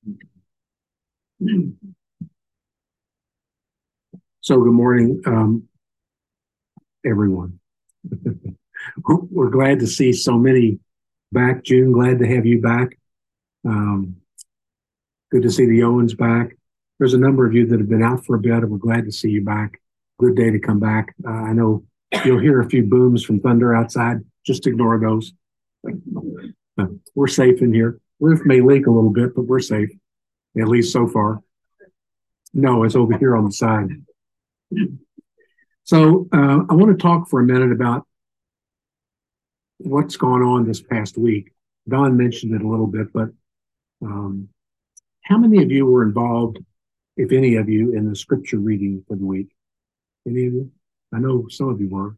So good morning, everyone. We're glad to see so many back. June, glad to have you back. Um, Good to see the Owens back. There's a number of you that have been out for a bit, and we're glad to see you back. Good day to come back. I know you'll hear a few booms from thunder outside. Just ignore those. We're safe in here. Roof may leak a little bit, but we're safe, at least so far. No, it's over here on the side. So I want to talk for a minute about what's gone on this past week. Don mentioned it a little bit, but um, how many of you were involved, if any of you, in the scripture reading for the week? Any of you? I know some of you were.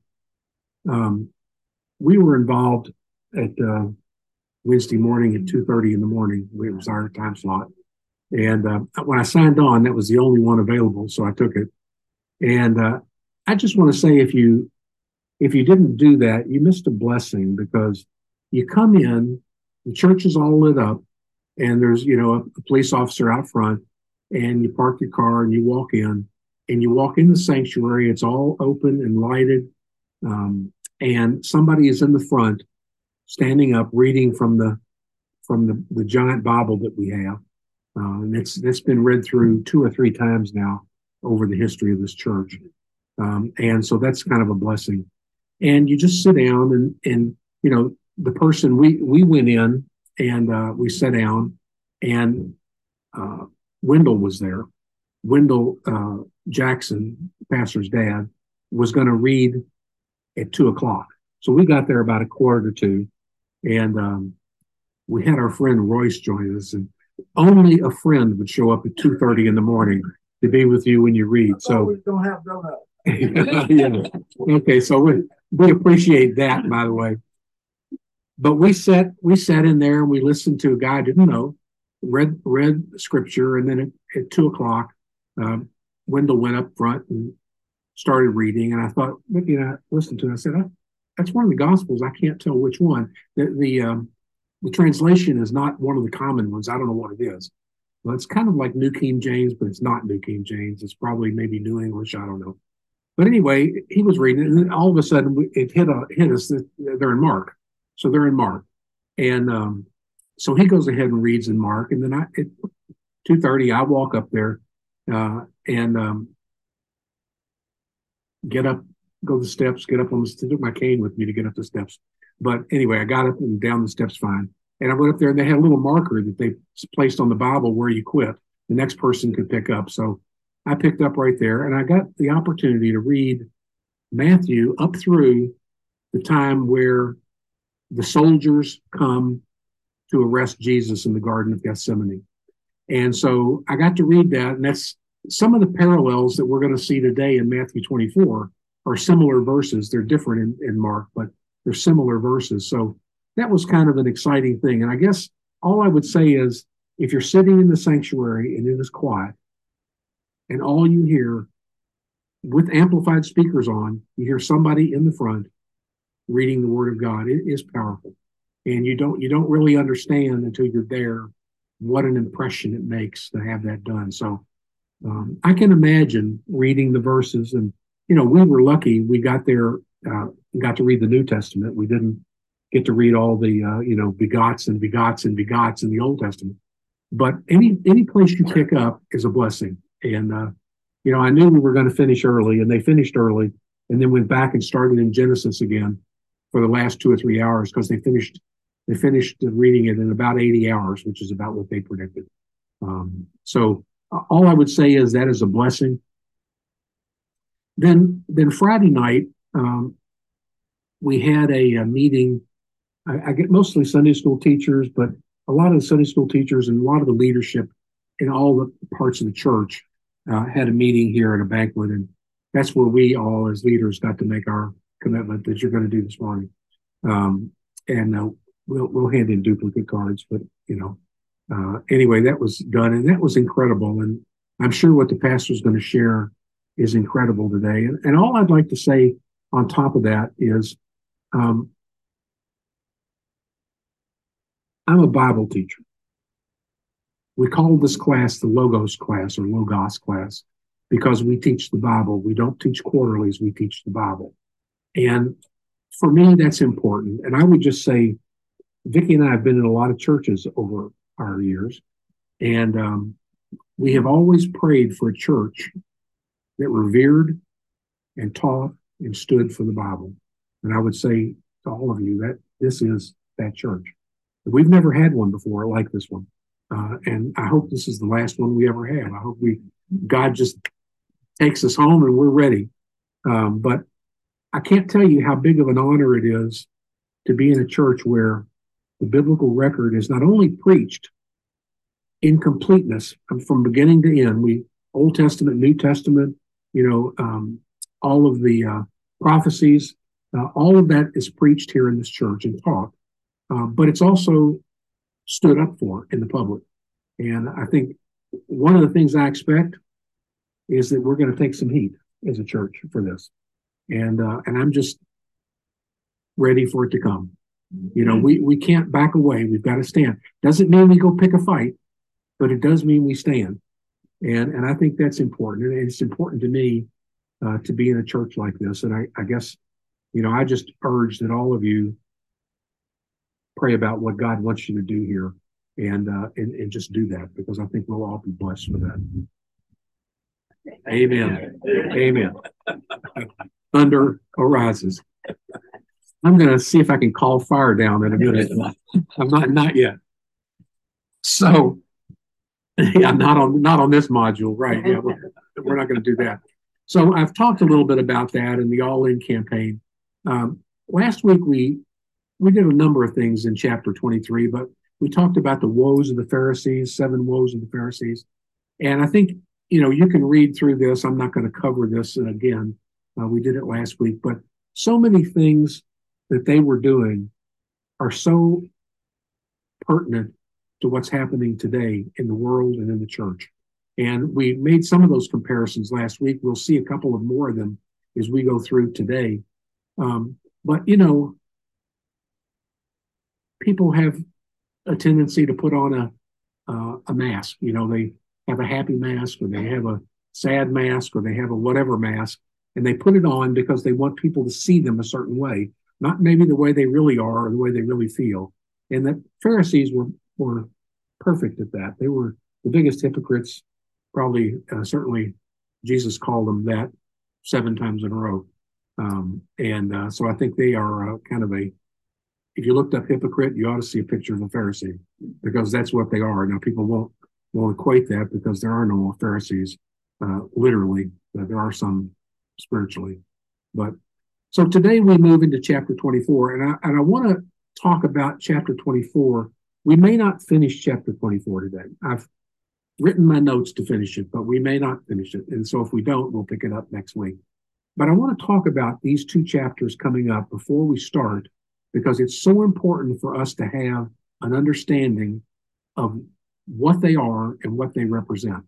We were involved at Wednesday morning at 2:30 in the morning. It was our time slot. And when I signed on, that was the only one available, so I took it. And I just want to say, if you didn't do that, you missed a blessing, because you come in, the church is all lit up, and there's a police officer out front, and you park your car and you walk in, the sanctuary. It's all open and lighted, and somebody is in the front, standing up, reading from the giant Bible that we have, and it's been read through 2 or 3 times now over the history of this church, and so that's kind of a blessing. And you just sit down, and the person, we went in, and we sat down, and Wendell was there. Wendell Jackson, pastor's dad, was going to read at 2 o'clock. So we got there about 1:45, and we had our friend Royce join us, and only a friend would show up at 2:30 in the morning to be with you when you read. So we don't have donuts. Yeah. Okay, so we appreciate that, by the way. But we sat in there, and we listened to a guy I didn't know, read scripture, and then at 2 o'clock, Wendell went up front and started reading, and I thought, I listened to it. I said, that's one of the Gospels. I can't tell which one. The translation is not one of the common ones. I don't know what it is. Well, it's kind of like New King James, but it's not New King James. It's probably maybe New English. I don't know. But anyway, he was reading, and then all of a sudden it hit us that they're in Mark. So they're in Mark. And so he goes ahead and reads in Mark. And then at 2:30, I walk up there and get up, go the steps, get up on took my cane with me to get up the steps. But anyway, I got up and down the steps fine. And I went up there, and they had a little marker that they placed on the Bible where you quit. The next person could pick up. So I picked up right there, and I got the opportunity to read Matthew up through the time where the soldiers come to arrest Jesus in the Garden of Gethsemane. And so I got to read that, and that's some of the parallels that we're going to see today in Matthew 24 are similar verses. They're different in Mark, but they're similar verses. So that was kind of an exciting thing. And I guess all I would say is, if you're sitting in the sanctuary and it is quiet, and all you hear, with amplified speakers on, you hear somebody in the front reading the Word of God, it is powerful. And you don't really understand until you're there what an impression it makes to have that done. So I can imagine reading the verses, and we were lucky. We got there, got to read the New Testament. We didn't get to read all the begots and begots and begots in the Old Testament. But any place you pick up is a blessing. And I knew we were going to finish early, and they finished early, and then went back and started in Genesis again for the last 2 or 3 hours, because they finished reading it in about 80 hours, which is about what they predicted. So all I would say is that is a blessing. Then Friday night, we had a meeting. I get mostly Sunday school teachers, but a lot of the Sunday school teachers and a lot of the leadership in all the parts of the church had a meeting here at a banquet, and that's where we all as leaders got to make our commitment that you're going to do this morning. And we'll hand in duplicate cards, but anyway, that was done, and that was incredible. And I'm sure what the pastor is going to share is incredible today. And all I'd like to say on top of that is, I'm a Bible teacher. We call this class the Logos class or Logos class because we teach the Bible. We don't teach quarterlies, we teach the Bible. And for me, that's important. And I would just say, Vicki and I have been in a lot of churches over our years, and we have always prayed for a church that revered and taught and stood for the Bible. And I would say to all of you that this is that church. We've never had one before like this one. And I hope this is the last one we ever have. I hope God just takes us home and we're ready. But I can't tell you how big of an honor it is to be in a church where the biblical record is not only preached in completeness from beginning to end. Old Testament, New Testament, all of the prophecies, all of that is preached here in this church and taught. But it's also stood up for in the public. And I think one of the things I expect is that we're going to take some heat as a church for this. And I'm just ready for it to come. We can't back away. We've got to stand. Doesn't mean we go pick a fight, but it does mean we stand. And I think that's important. And it's important to me to be in a church like this. And I guess, I just urge that all of you pray about what God wants you to do here and just do that, because I think we'll all be blessed with that. Amen. Amen. Thunder arises. I'm going to see if I can call fire down in a minute. I'm not yet. So, yeah, not on this module, right? Yeah, we're not going to do that. So I've talked a little bit about that in the All In campaign. Last week we did a number of things in chapter 23, but we talked about the woes of the Pharisees, 7 woes of the Pharisees, and I think you can read through this. I'm not going to cover this again. We did it last week, but so many things that they were doing are so pertinent to what's happening today in the world and in the church. And we made some of those comparisons last week. We'll see a couple of more of them as we go through today. But people have a tendency to put on a mask. They have a happy mask, or they have a sad mask, or they have a whatever mask, and they put it on because they want people to see them a certain way, not maybe the way they really are or the way they really feel. And the Pharisees were perfect at that. They were the biggest hypocrites, probably, certainly Jesus called them that 7 times in a row. So I think they are kind of if you looked up hypocrite, you ought to see a picture of a Pharisee, because that's what they are. Now, people won't equate that because there are no Pharisees, literally. There are some spiritually. But so today we move into chapter 24, and I want to talk about chapter 24. We may not finish chapter 24 today. I've written my notes to finish it, but we may not finish it. And so if we don't, we'll pick it up next week. But I want to talk about these 2 chapters coming up before we start, because it's so important for us to have an understanding of what they are and what they represent.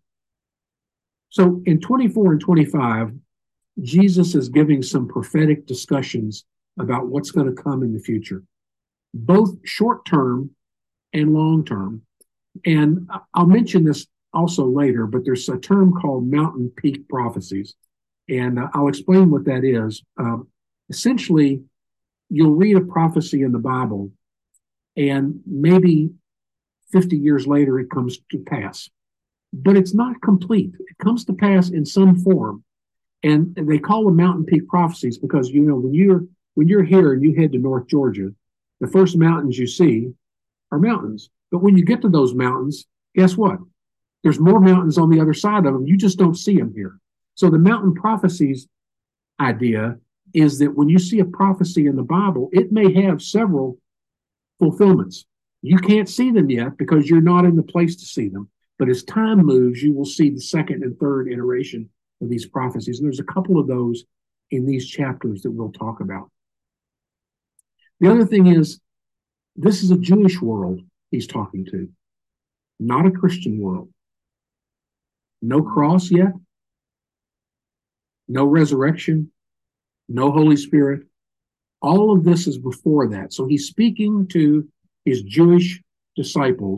So in 24 and 25, Jesus is giving some prophetic discussions about what's going to come in the future, both short-term and long-term. And I'll mention this also later, but there's a term called mountain peak prophecies. And I'll explain what that is. Essentially, you'll read a prophecy in the Bible, and maybe 50 years later it comes to pass. But it's not complete. It comes to pass in some form. And they call them mountain peak prophecies because, when you're here and you head to North Georgia, the first mountains you see are mountains. But when you get to those mountains, guess what? There's more mountains on the other side of them. You just don't see them here. So the mountain prophecies idea is that when you see a prophecy in the Bible, it may have several fulfillments. You can't see them yet because you're not in the place to see them. But as time moves, you will see the second and third iteration of these prophecies. And there's a couple of those in these chapters that we'll talk about. The other thing is, this is a Jewish world he's talking to, not a Christian world. No cross yet, no resurrection, no Holy Spirit. All of this is before that. So he's speaking to his Jewish disciples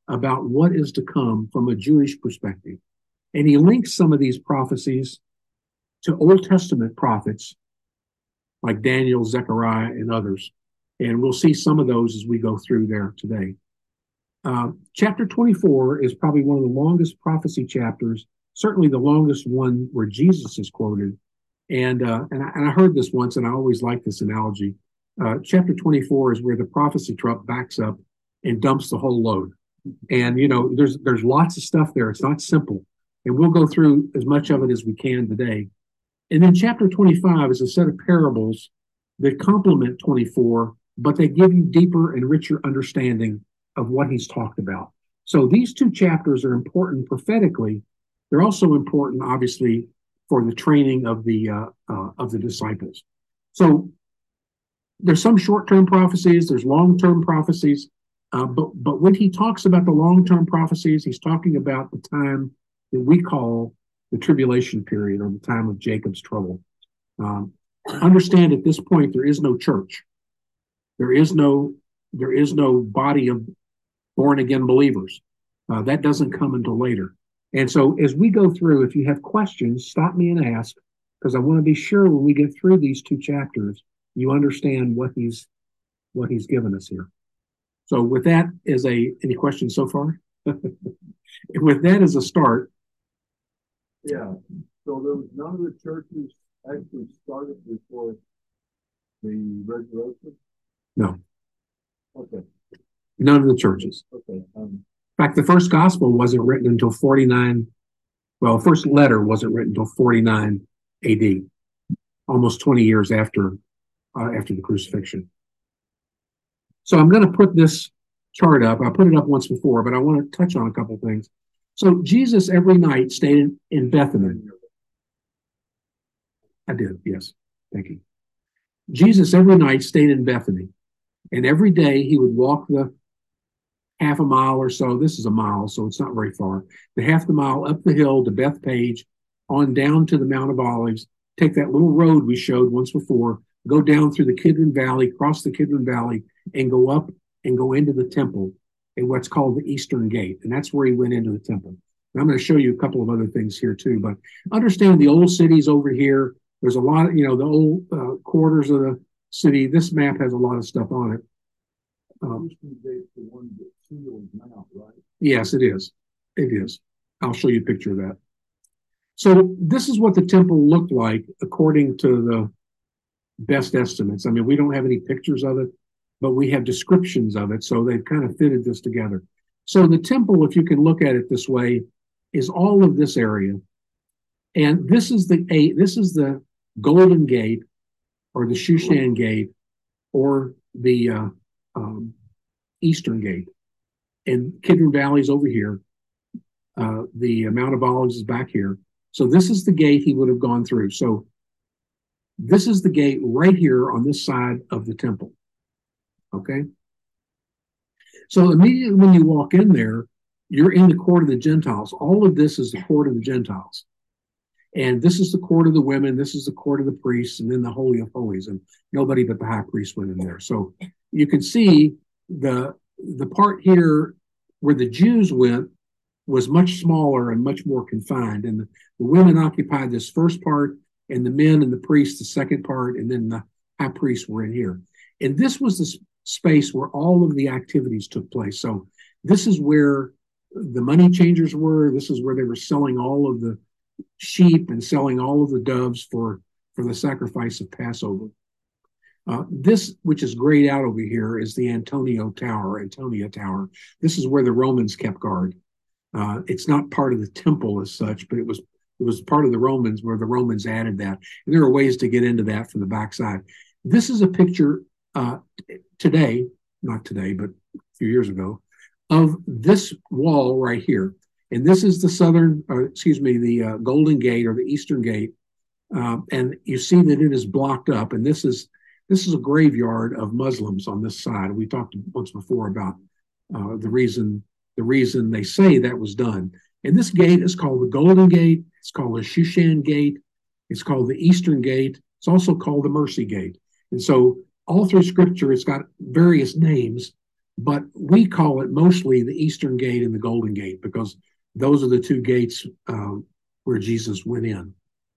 about what is to come from a Jewish perspective. And he links some of these prophecies to Old Testament prophets like Daniel, Zechariah, and others. And we'll see some of those as we go through there today. Chapter 24 is probably one of the longest prophecy chapters, certainly the longest one where Jesus is quoted. And I heard this once, and I always like this analogy. Chapter 24 is where the prophecy truck backs up and dumps the whole load. And, you know, there's lots of stuff there. It's not simple. And we'll go through as much of it as we can today. And then chapter 25 is a set of parables that complement 24, but they give you deeper and richer understanding of what he's talked about. So these two chapters are important prophetically. They're also important, obviously, for the training of the disciples. So there's some short-term prophecies, there's long-term prophecies, but when he talks about the long-term prophecies, he's talking about the time that we call the tribulation period, or the time of Jacob's trouble. Understand at this point there is no church. There is no body of born-again believers. That doesn't come until later. And so as we go through, if you have questions, stop me and ask, because I want to be sure when we get through these two chapters, you understand what he's given us here. So with that any questions so far? With that as a start. Yeah. So there was none of the churches actually started before the resurrection? No. Okay. None of the churches. Okay. In fact, the first gospel wasn't written until 49. Well, the first letter wasn't written until 49 AD, almost 20 years after the crucifixion. So I'm going to put this chart up. I put it up once before, but I want to touch on a couple of things. So Jesus every night stayed in Bethany. I did, yes. Thank you. Jesus every night stayed in Bethany, and every day he would walk the half a mile or so. This is a mile, so it's not very far. The half the mile up the hill to Bethpage, on down to the Mount of Olives, take that little road we showed once before, go down through the Kidron Valley, cross the Kidron Valley, and go up and go into the temple in what's called the Eastern Gate. And that's where he went into the temple. And I'm going to show you a couple of other things here too, but understand the old city's over here. There's a lot of, the old quarters of the city. This map has a lot of stuff on it. Yes, it is. It is. I'll show you a picture of that. So this is what the temple looked like according to the best estimates. I mean, we don't have any pictures of it, but we have descriptions of it. So they've kind of fitted this together. So the temple, if you can look at it this way, is all of this area. And this is the Golden Gate, or the Shushan Gate, or the Eastern Gate. And Kidron Valley is over here. The Mount of Olives is back here. So this is the gate he would have gone through. So this is the gate right here on this side of the temple. Okay? So immediately when you walk in there, you're in the court of the Gentiles. All of this is the court of the Gentiles. And this is the court of the women, this is the court of the priests, and then the Holy of Holies. And nobody but the high priest went in there. So you can see the part here where the Jews went was much smaller and much more confined. And the women occupied this first part, and the men and the priests the second part, and then the high priests were in here. And this was the space where all of the activities took place. So this is where the money changers were. This is where they were selling all of the sheep and selling all of the doves for the sacrifice of Passover. This, which is grayed out over here, is the Antonia Tower. This is where the Romans kept guard. It's not part of the temple as such, but it was part of the Romans, where the Romans added that. And there are ways to get into that from the backside. This is a picture today, not today, but a few years ago, of this wall right here. And this is the the Golden Gate, or the Eastern Gate. And you see that it is blocked up. And this is a graveyard of Muslims on this side. We talked once before about the reason they say that was done. And this gate is called the Golden Gate. It's called the Shushan Gate. It's called the Eastern Gate. It's also called the Mercy Gate. And so all through Scripture, it's got various names, but we call it mostly the Eastern Gate and the Golden Gate because those are the two gates where Jesus went in.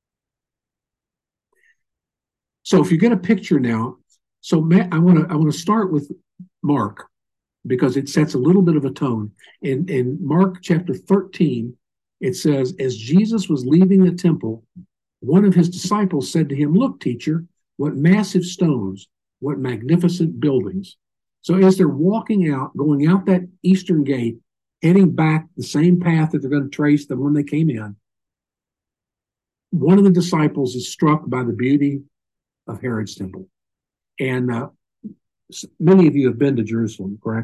So if you get a picture now, so I want to start with Mark because it sets a little bit of a tone. In Mark chapter 13, it says, as Jesus was leaving the temple, one of his disciples said to him, look, teacher, what massive stones, what magnificent buildings. So as they're walking out, going out that eastern gate, heading back the same path that they're going to trace the when they came in, one of the disciples is struck by the beauty of Herod's temple. And many of you have been to Jerusalem, correct?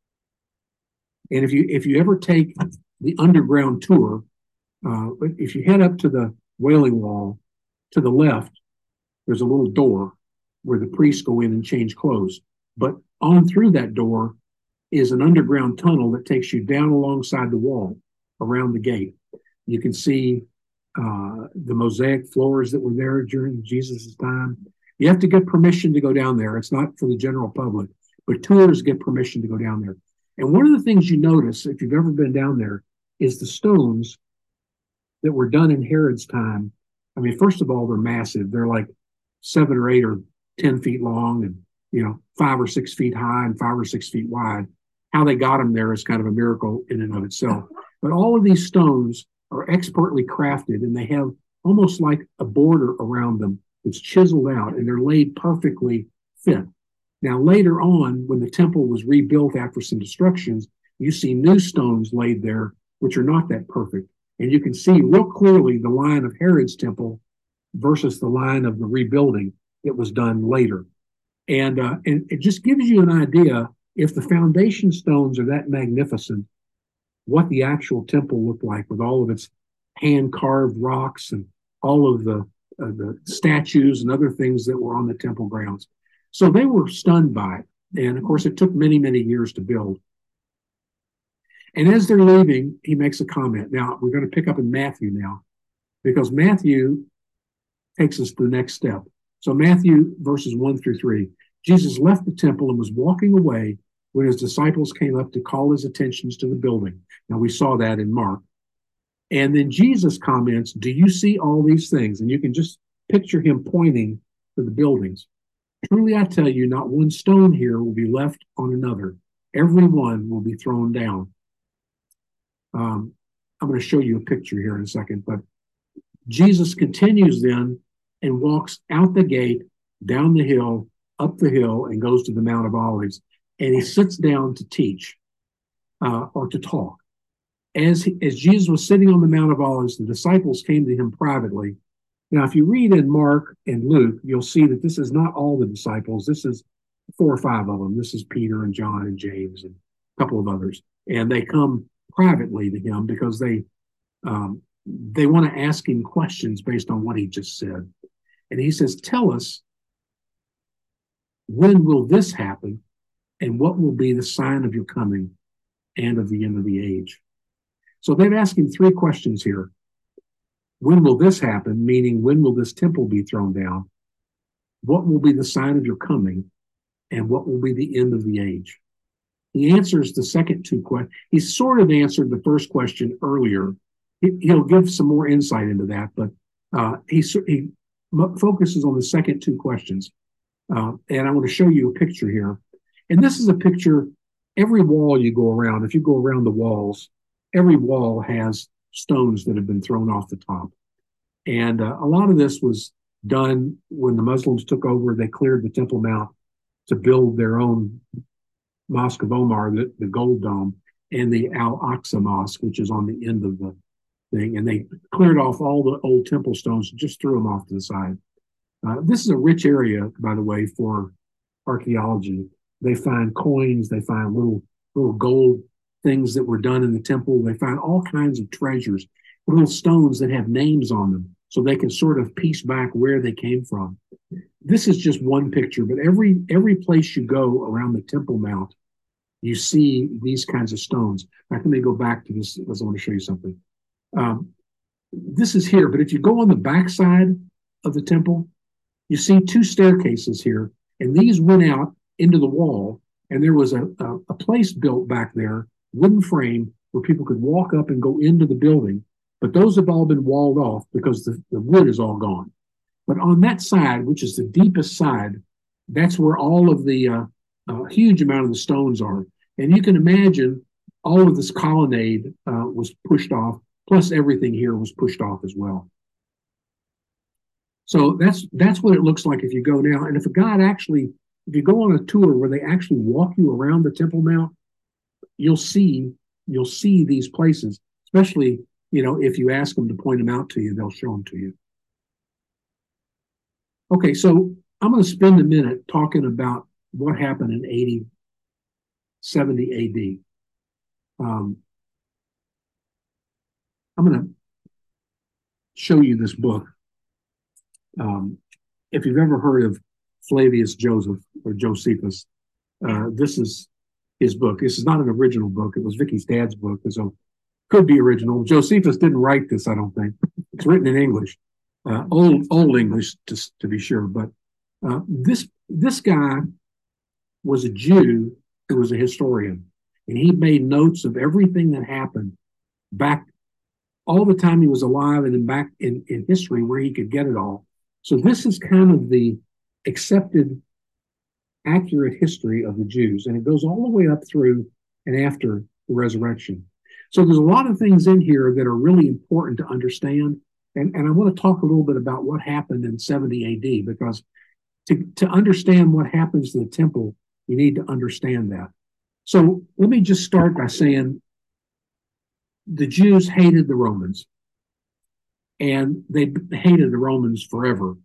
And if you ever take the underground tour, if you head up to the Wailing Wall, to the left, there's a little door where the priests go in and change clothes. But on through that door is an underground tunnel that takes you down alongside the wall around the gate. You can see the mosaic floors that were there during Jesus' time. You have to get permission to go down there. It's not for the general public, but tours get permission to go down there. And one of the things you notice, if you've ever been down there, is the stones that were done in Herod's time. I mean, first of all, they're massive. They're like 7 or 8 or 10 feet long and, 5 or 6 feet high and 5 or 6 feet wide. How they got them there is kind of a miracle in and of itself. But all of these stones are expertly crafted and they have almost like a border around them that's chiseled out and they're laid perfectly fit. Now, later on, when the temple was rebuilt after some destructions, you see new stones laid there, which are not that perfect. And you can see real clearly the line of Herod's temple versus the line of the rebuilding that was done later. And it just gives you an idea, if the foundation stones are that magnificent, what the actual temple looked like with all of its hand-carved rocks and all of the statues and other things that were on the temple grounds. So they were stunned by it. And of course, it took many, many years to build. And as they're leaving, he makes a comment. Now, we're going to pick up in Matthew now, because Matthew takes us to the next step. So Matthew verses 1 through 3. Jesus left the temple and was walking away when his disciples came up to call his attentions to the building. Now, we saw that in Mark. And then Jesus comments, do you see all these things? And you can just picture him pointing to the buildings. Truly, I tell you, not one stone here will be left on another. Every one will be thrown down. I'm going to show you a picture here in a second, but Jesus continues then and walks out the gate, down the hill, up the hill, and goes to the Mount of Olives. And he sits down to teach or to talk. As Jesus was sitting on the Mount of Olives, the disciples came to him privately. Now, if you read in Mark and Luke, you'll see that this is not all the disciples. This is 4 or 5 of them. This is Peter and John and James and a couple of others. And they come privately to him because they want to ask him questions based on what he just said. And he says, tell us, when will this happen? And what will be the sign of your coming and of the end of the age? So they've asked him 3 questions here. When will this happen? Meaning, when will this temple be thrown down? What will be the sign of your coming? And what will be the end of the age? He answers the second 2 questions. He sort of answered the first question earlier. He'll give some more insight into that, but he focuses on the second 2 questions. And I want to show you a picture here. And this is a picture, every wall you go around, if you go around the walls, every wall has stones that have been thrown off the top. And a lot of this was done when the Muslims took over. They cleared the Temple Mount to build their own Mosque of Omar, the Gold Dome, and the Al-Aqsa Mosque, which is on the end of the thing. And they cleared off all the old temple stones and just threw them off to the side. This is a rich area, by the way, for archaeology. They find coins, they find little gold things that were done in the temple. They find all kinds of treasures, little stones that have names on them, so they can sort of piece back where they came from. This is just one picture, but every place you go around the Temple Mount, you see these kinds of stones. In fact, let me go back to this because I want to show you something. This is here, but if you go on the backside of the temple, you see 2 staircases here, and these went out into the wall, And there was a place built back there, wooden frame, where people could walk up and go into the building. But those have all been walled off because the wood is all gone. But on that side, which is the deepest side, that's where all of the huge amount of the stones are. And you can imagine all of this colonnade was pushed off, plus everything here was pushed off as well. So that's what it looks like if you go now. And if you go on a tour where they actually walk you around the Temple Mount, you'll see these places, especially if you ask them to point them out to you, they'll show them to you. Okay, so I'm going to spend a minute talking about what happened in 70 AD. I'm going to show you this book. If you've ever heard of Flavius Joseph or Josephus, this is his book. This is not an original book. It was Vicky's dad's book, so could be original. Josephus didn't write this, I don't think. It's written in English, old English to be sure. But this guy was a Jew who was a historian, and he made notes of everything that happened back all the time he was alive and then back in history where he could get it all. So this is kind of the accepted, accurate history of the Jews, and it goes all the way up through and after the resurrection. So there's a lot of things in here that are really important to understand, and I want to talk a little bit about what happened in 70 AD, because to understand what happens to the temple, you need to understand that. So let me just start by saying the Jews hated the Romans, and they hated the Romans forever.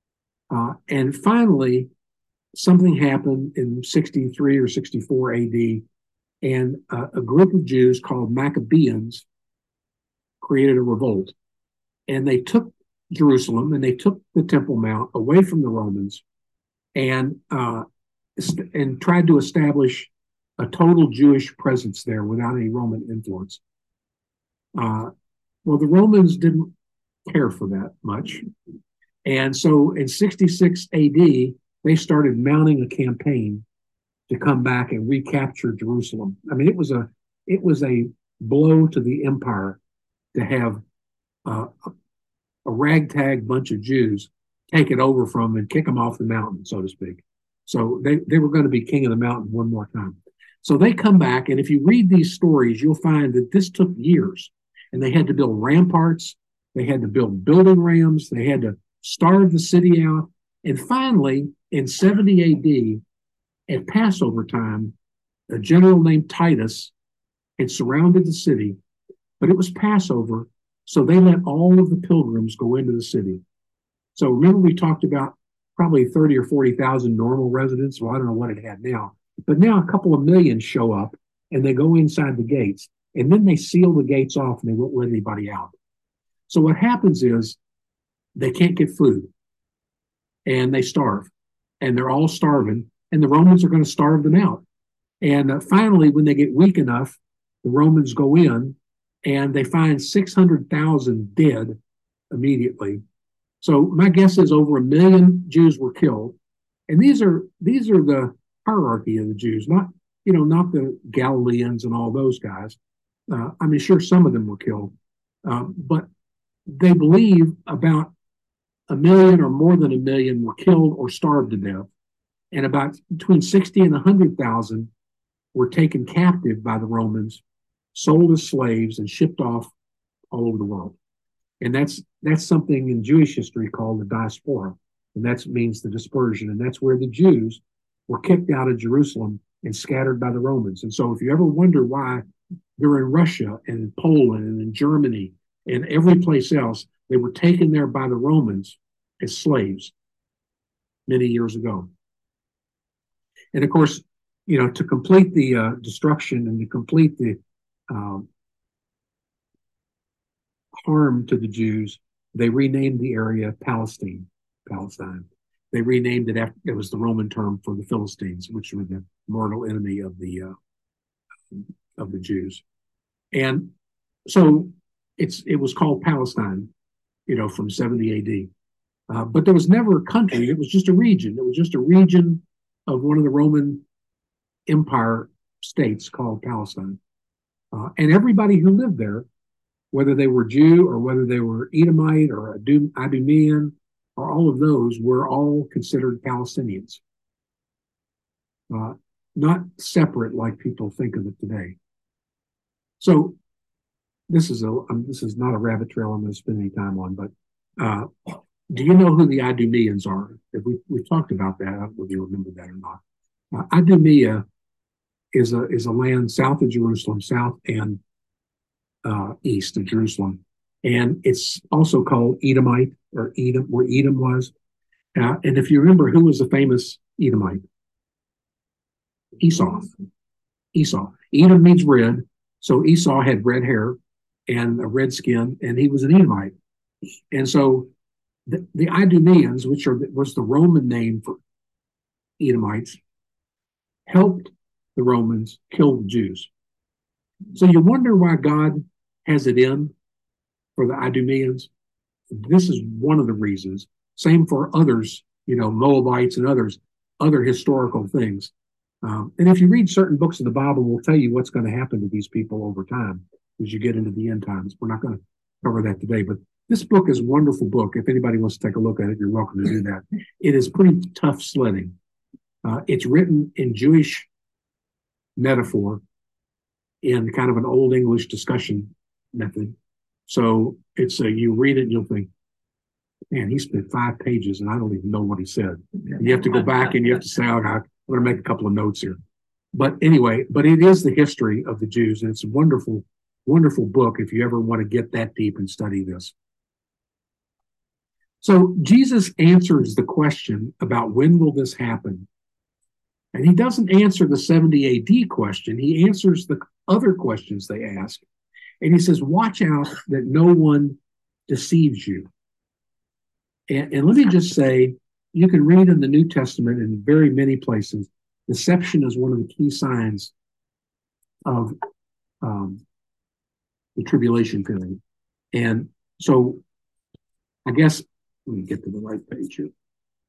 And finally, something happened in 63 or 64 AD, and a group of Jews called Maccabeans created a revolt. And they took Jerusalem and they took the Temple Mount away from the Romans and tried to establish a total Jewish presence there without any Roman influence. Well, the Romans didn't care for that much. And so in 66 AD, they started mounting a campaign to come back and recapture Jerusalem. I mean, it was a blow to the empire to have a ragtag bunch of Jews take it over from them and kick them off the mountain, so to speak. So they were going to be king of the mountain one more time. So they come back, and if you read these stories, you'll find that this took years. And they had to build ramparts, they had to build building rams, they had to starve the city out. And finally, in 70 AD, at Passover time, a general named Titus had surrounded the city, but it was Passover, so they let all of the pilgrims go into the city. So remember we talked about probably 30 or 40,000 normal residents. Well, I don't know what it had now, but now a couple of million show up and they go inside the gates, and then they seal the gates off and they won't let anybody out. So what happens is they can't get food and they starve, and they're all starving, and the Romans are going to starve them out. And finally, when they get weak enough, the Romans go in and they find 600,000 dead immediately. So my guess is over 1 million Jews were killed. And these are the hierarchy of the Jews, not the Galileans and all those guys. I mean, sure, some of them were killed, but they believe about 1 million or more than 1 million were killed or starved to death. And about between 60 and 100,000 were taken captive by the Romans, sold as slaves, and shipped off all over the world. And that's something in Jewish history called the diaspora. And that means the dispersion. And that's where the Jews were kicked out of Jerusalem and scattered by the Romans. And so if you ever wonder why they're in Russia and in Poland and in Germany and every place else, they were taken there by the Romans as slaves many years ago. And of course, to complete the destruction and to complete the harm to the Jews, they renamed the area Palestine. They renamed it after it was the Roman term for the Philistines, which were the mortal enemy of the Jews. And so it was called Palestine, from 70 AD. But there was never a country. It was just a region. It was just a region of one of the Roman empire states called Palestine. And everybody who lived there, whether they were Jew or whether they were Edomite or Idumean or all of those, were all considered Palestinians, not separate like people think of it today. So this is not a rabbit trail I'm going to spend any time on, but do you know who the Idumeans are? If we've talked about that, I don't know if you remember that or not. Idumea is a land south of Jerusalem, south and east of Jerusalem, and it's also called Edomite or Edom, where Edom was. And if you remember, who was the famous Edomite? Esau. Esau. Edom means red, so Esau had red hair and a red skin, and he was an Edomite. And so the Idumeans, which was the Roman name for Edomites, helped the Romans kill the Jews. So you wonder why God has it in for the Idumeans. This is one of the reasons. Same for others, Moabites and other historical things. And if you read certain books of the Bible, will tell you what's going to happen to these people over time as you get into the end times. We're not going to cover that today, but this book is a wonderful book. If anybody wants to take a look at it, you're welcome to do that. It is pretty tough sledding. It's written in Jewish metaphor in kind of an old English discussion method. So it's you read it and you'll think, man, he spent 5 pages and I don't even know what he said. And you have to go back and you have to say, oh, I'm going to make a couple of notes here. But anyway, it is the history of the Jews, and it's a wonderful, wonderful book if you ever want to get that deep and study this. So Jesus answers the question about when will this happen? And he doesn't answer the 70 AD question. He answers the other questions they ask. And he says, watch out that no one deceives you. And let me just say, you can read in the New Testament in very many places, deception is one of the key signs of the tribulation period. And so I guess, let me get to the right page here.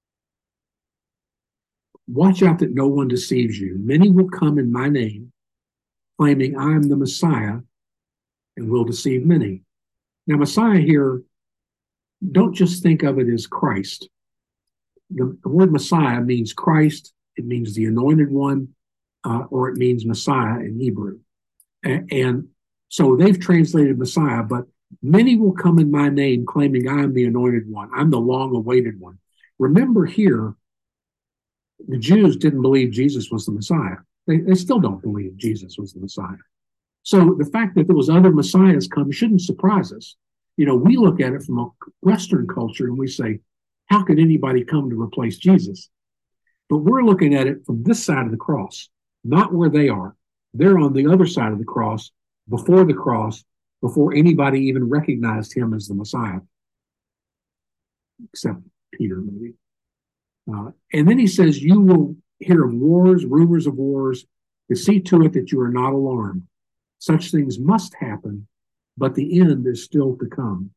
Watch out that no one deceives you. Many will come in my name, claiming I am the Messiah, and will deceive many. Now, Messiah here, don't just think of it as Christ. The word Messiah means Christ, it means the anointed one, or it means Messiah in Hebrew. And so they've translated Messiah, but many will come in my name claiming I am the anointed one. I'm the long-awaited one. Remember here, the Jews didn't believe Jesus was the Messiah. They still don't believe Jesus was the Messiah. So the fact that there was other Messiahs come shouldn't surprise us. We look at it from a Western culture and we say, how could anybody come to replace Jesus? But we're looking at it from this side of the cross, not where they are. They're on the other side of the cross, before anybody even recognized him as the Messiah, except Peter, maybe. And then he says, you will hear of wars, rumors of wars, to see to it that you are not alarmed. Such things must happen, but the end is still to come.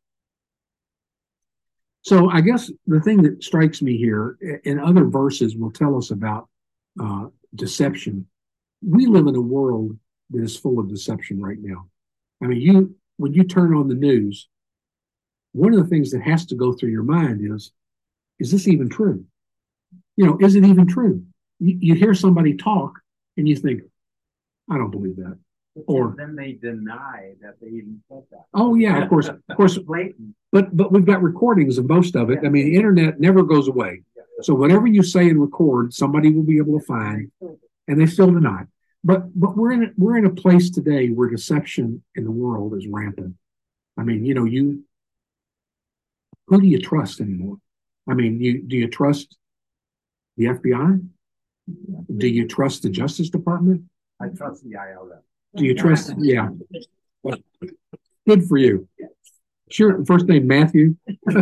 So I guess the thing that strikes me here, and other verses will tell us about deception. We live in a world that is full of deception right now. I mean, when you turn on the news, one of the things that has to go through your mind is this even true? Is it even true? You hear somebody talk and you think, I don't believe that. Or then they deny that they even said that. Oh yeah, of course. Blatant. But we've got recordings of most of it. I mean, the internet never goes away. So whatever you say and record, somebody will be able to find, and they still deny. But we're in a place today where deception in the world is rampant. I mean, who do you trust anymore? I mean, do you trust the FBI? Do you trust the Justice Department? I trust the IRS. Do you trust? Yeah. Good for you. Sure. First name Matthew.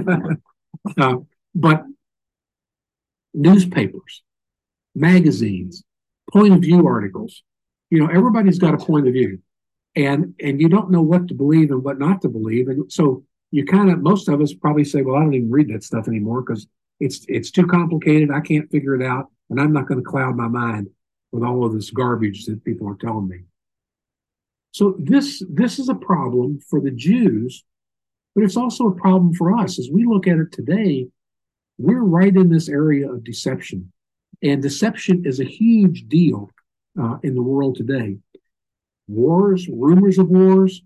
But newspapers, magazines, point of view articles. Everybody's got a point of view, and you don't know what to believe and what not to believe, and so you most of us probably say, well, I don't even read that stuff anymore because it's too complicated. I can't figure it out, and I'm not going to cloud my mind. with all of this garbage that people are telling me. So this is a problem for the Jews, but it's also a problem for us. As we look at it today, we're right in this area of deception. And deception is a huge deal in the world today. Wars, rumors of wars.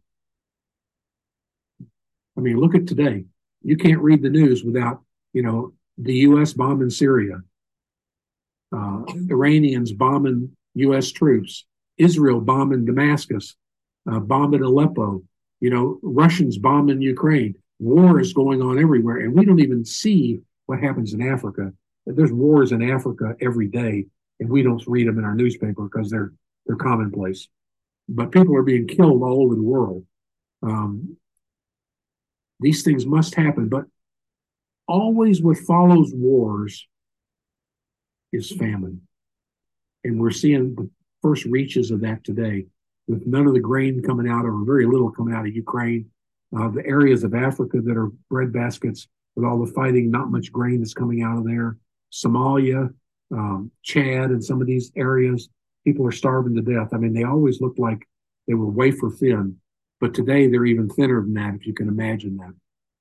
I mean, look at today. You can't read the news without, the U.S. bombing Syria, Iranians bombing U.S. troops, Israel bombing Damascus, bombing Aleppo, Russians bombing Ukraine. War is going on everywhere, and we don't even see what happens in Africa. There's wars in Africa every day, and we don't read them in our newspaper because they're commonplace. But people are being killed all over the world. These things must happen, but always what follows wars is famine. And we're seeing the first reaches of that today, with none of the grain coming out, or very little coming out of Ukraine. The areas of Africa that are breadbaskets, with all the fighting, not much grain that's coming out of there. Somalia, Chad, and some of these areas, people are starving to death. I mean, they always looked like they were wafer thin, but today they're even thinner than that, if you can imagine that.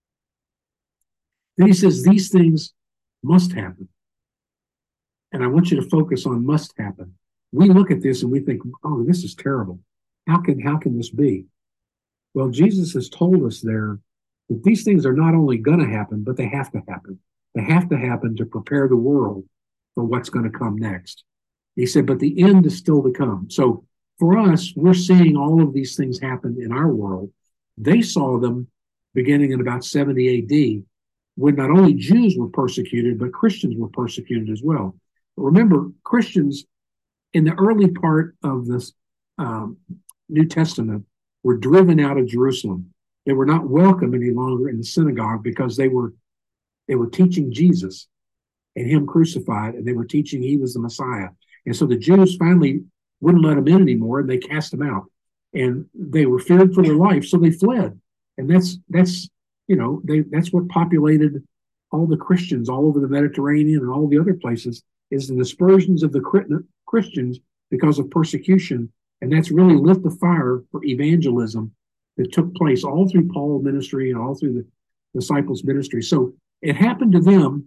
Then he says these things must happen. And I want you to focus on must happen. We look at this and we think, oh, this is terrible. How can this be? Well, Jesus has told us there that these things are not only going to happen, but they have to happen. They have to happen to prepare the world for what's going to come next. He said, but the end is still to come. So for us, we're seeing all of these things happen in our world. They saw them beginning in about 70 AD, when not only Jews were persecuted, but Christians were persecuted as well. Remember, Christians in the early part of this New Testament were driven out of Jerusalem. They were not welcome any longer in the synagogue because they were teaching Jesus and him crucified, and they were teaching he was the Messiah. And so the Jews finally wouldn't let him in anymore, and they cast him out. And they were feared for their life, so they fled. And that's what populated all the Christians all over the Mediterranean and all the other places, is the dispersions of the Christians because of persecution. And that's really lit the fire for evangelism that took place all through Paul's ministry and all through the disciples' ministry. So it happened to them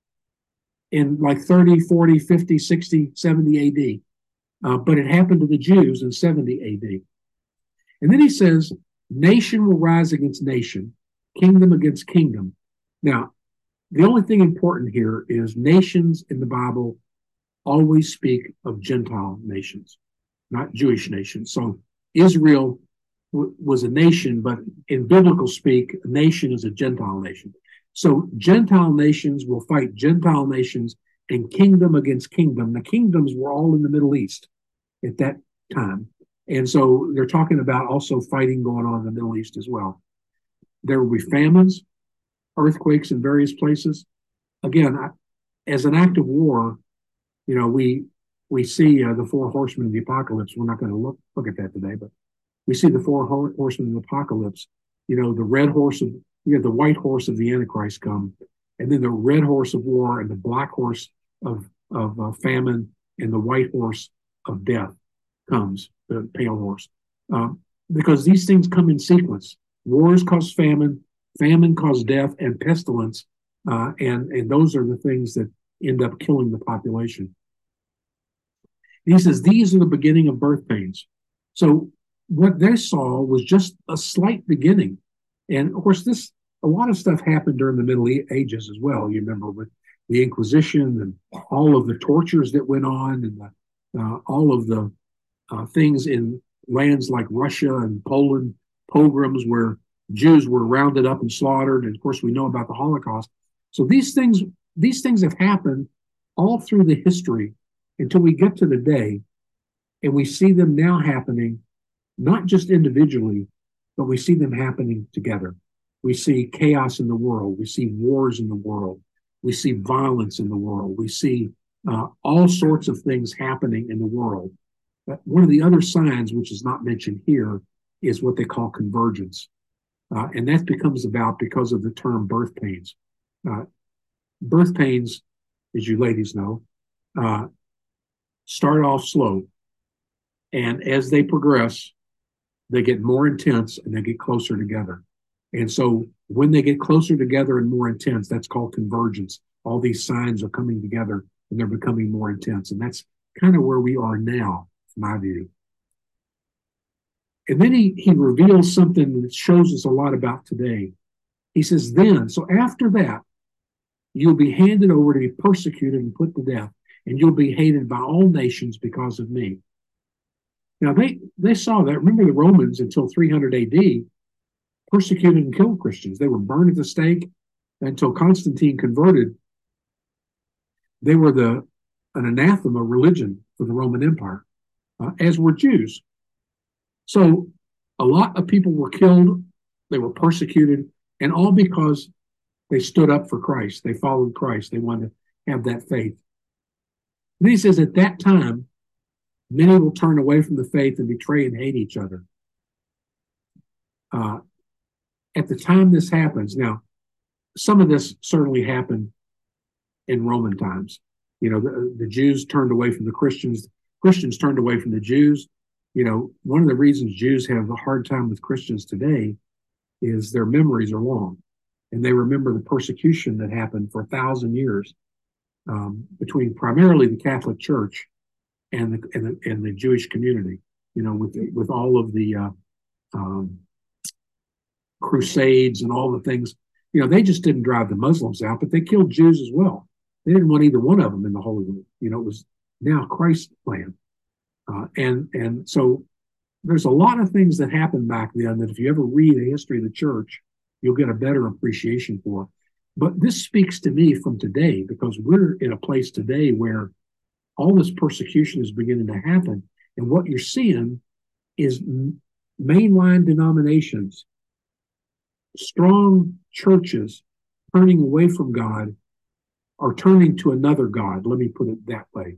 in like 30, 40, 50, 60, 70 AD. But it happened to the Jews in 70 AD. And then he says, nation will rise against nation, kingdom against kingdom. Now, the only thing important here is nations in the Bible always speak of Gentile nations, not Jewish nations. So Israel was a nation, but in biblical speak, a nation is a Gentile nation. So Gentile nations will fight Gentile nations, and kingdom against kingdom. The kingdoms were all in the Middle East at that time. And so they're talking about also fighting going on in the Middle East as well. There will be famines, earthquakes in various places. Again, as an act of war, we see the four horsemen of the apocalypse. We're not going to look at that today, but we see the four horsemen of the apocalypse. The red horse you have the white horse of the Antichrist come, and then the red horse of war, and the black horse of famine, and the white horse of death comes, the pale horse. Because these things come in sequence. Wars cause famine cause death and pestilence, and those are the things that end up killing the population. And he says, these are the beginning of birth pains. So what they saw was just a slight beginning. And of course, a lot of stuff happened during the Middle Ages as well. You remember with the Inquisition and all of the tortures that went on, and all of the things in lands like Russia and Poland, pogroms where Jews were rounded up and slaughtered. And of course, we know about the Holocaust. So these things have happened all through the history until we get to the day, and we see them now happening, not just individually, but we see them happening together. We see chaos in the world. We see wars in the world. We see violence in the world. We see all sorts of things happening in the world. One of the other signs, which is not mentioned here, is what they call convergence. And that becomes about because of the term birth pains. Birth pains, as you ladies know, start off slow, and as they progress, they get more intense and they get closer together. And so when they get closer together and more intense, that's called convergence. All these signs are coming together and they're becoming more intense. And that's kind of where we are now, in my view. And then he reveals something that shows us a lot about today. He says, then, so after that, you'll be handed over to be persecuted and put to death, and you'll be hated by all nations because of me. Now, they saw that. Remember, the Romans, until 300 AD, persecuted and killed Christians. They were burned at the stake until Constantine converted. They were an anathema religion for the Roman Empire, as were Jews. So a lot of people were killed, they were persecuted, and all because they stood up for Christ. They followed Christ. They wanted to have that faith. And he says, at that time, many will turn away from the faith and betray and hate each other. At the time this happens, now, some of this certainly happened in Roman times. You know, the Jews turned away from the Christians. Christians turned away from the Jews. You know, one of the reasons Jews have a hard time with Christians today is their memories are long, and they remember the persecution that happened for 1,000 years between primarily the Catholic Church and the Jewish community. You know, with all of the crusades and all the things. You know, they just didn't drive the Muslims out, but they killed Jews as well. They didn't want either one of them in the Holy Land. You know, it was now Christ's plan. And so there's a lot of things that happened back then that if you ever read the history of the church, you'll get a better appreciation for. But this speaks to me from today, because we're in a place today where all this persecution is beginning to happen. And what you're seeing is mainline denominations, strong churches turning away from God are turning to another God. Let me put it that way.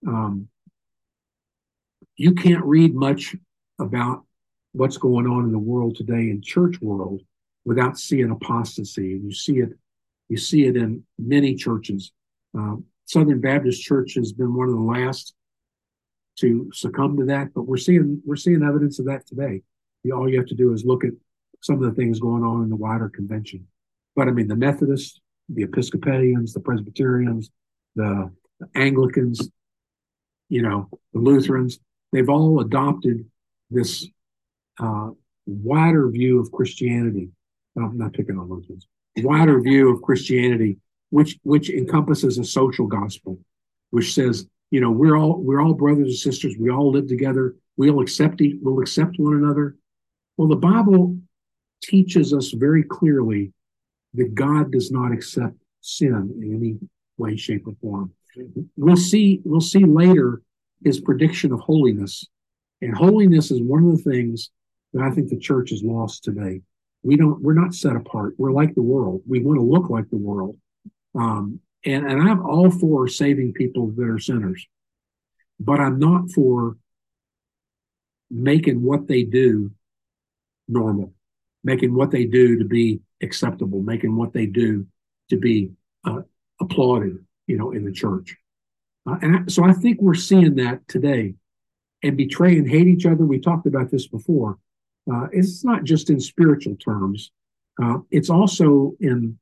You can't read much about what's going on in the world today in church world without seeing apostasy. And you see it in many churches. Southern Baptist Church has been one of the last to succumb to that, but we're seeing evidence of that today. All you have to do is look at some of the things going on in the wider convention. But I mean, the Methodists, the Episcopalians, the Presbyterians, the Anglicans, you know, the Lutherans, they've all adopted this wider view of Christianity. I'm not picking on Lutherans. Wider view of Christianity, which encompasses a social gospel, which says, you know, we're all brothers and sisters. We all live together. We'll accept one another. Well, the Bible teaches us very clearly that God does not accept sin in any way, shape, or form. We'll see later his prediction of holiness. And holiness is one of the things that I think the church has lost today. We're not set apart. We're like the world. We want to look like the world. And I'm all for saving people that are sinners, but I'm not for making what they do normal, making what they do to be acceptable, making what they do to be applauded, you know, in the church. So I think we're seeing that today. And betray and hate each other, we talked about this before. It's not just in spiritual terms. It's also in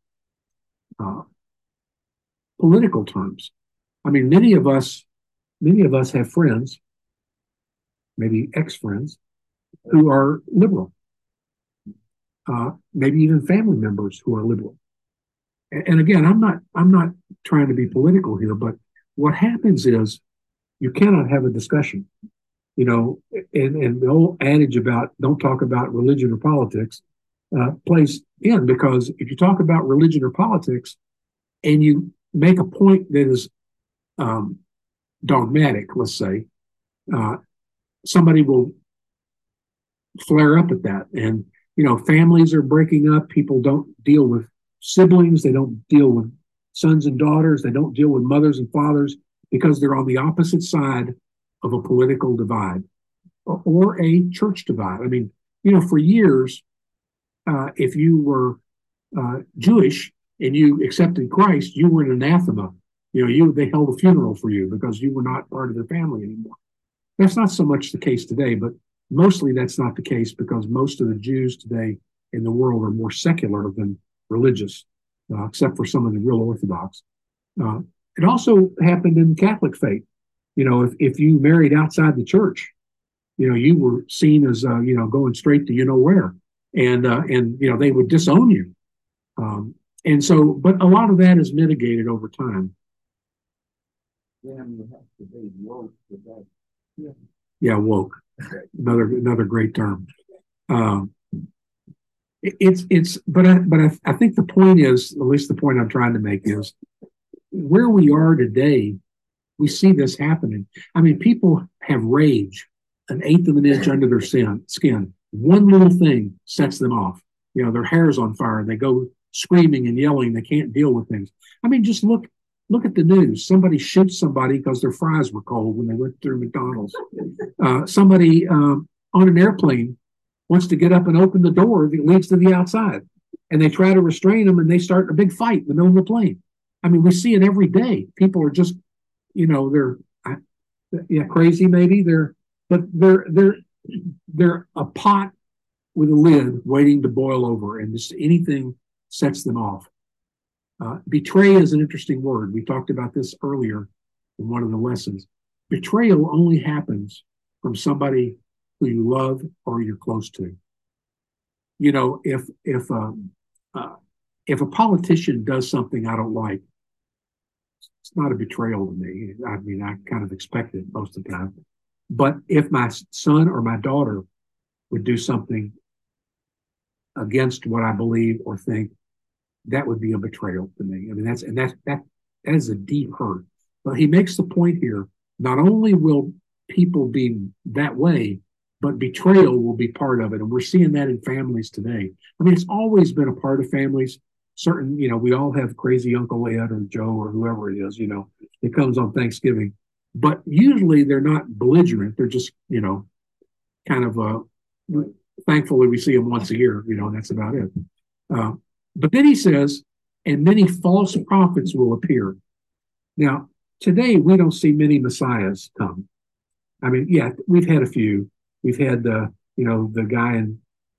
political terms. I mean, many of us have friends, maybe ex-friends, who are liberal. Maybe even family members who are liberal. And again, I'm not trying to be political here, but what happens is you cannot have a discussion. You know, and the old adage about don't talk about religion or politics plays in, because if you talk about religion or politics and you make a point that is dogmatic, let's say, somebody will flare up at that. And, you know, families are breaking up. People don't deal with siblings. They don't deal with sons and daughters. They don't deal with mothers and fathers because they're on the opposite side of a political divide or a church divide. I mean, you know, for years, if you were Jewish and you accepted Christ, you were an anathema. they held a funeral for you because you were not part of their family anymore. That's not so much the case today, but mostly that's not the case because most of the Jews today in the world are more secular than religious, except for some of the real Orthodox. It also happened in the Catholic faith. If you married outside the church, you were seen as going straight to where, and they would disown you. But a lot of that is mitigated over time. Then you have to be woke with that. Yeah, woke. Another great term. I think the point is, at least the point I'm trying to make is, where we are today, we see this happening. I mean, people have rage an eighth of an inch under their skin. One little thing sets them off. Their hair's on fire. They go screaming and yelling. They can't deal with things. I mean, just look at the news. Somebody shoots somebody because their fries were cold when they went through McDonald's. Somebody on an airplane wants to get up and open the door that leads to the outside. And they try to restrain them and they start a big fight in the middle of the plane. I mean, we see it every day. People are just, they're crazy maybe. They're a pot with a lid waiting to boil over, and just anything sets them off. Betray is an interesting word. We talked about this earlier in one of the lessons. Betrayal only happens from somebody who you love or you're close to. If a politician does something I don't like, it's not a betrayal to me. I mean, I kind of expect it most of the time. But if my son or my daughter would do something against what I believe or think, that would be a betrayal to me. I mean, that is a deep hurt. But he makes the point here: not only will people be that way, but betrayal will be part of it, and we're seeing that in families today. I mean, it's always been a part of families. We all have crazy Uncle Ed or Joe or whoever it is, that comes on Thanksgiving. But usually they're not belligerent. They're just, kind of, thankfully we see them once a year, and that's about it. But then he says, and many false prophets will appear. Now, today we don't see many messiahs come. I mean, yeah, we've had a few. We've had the guy in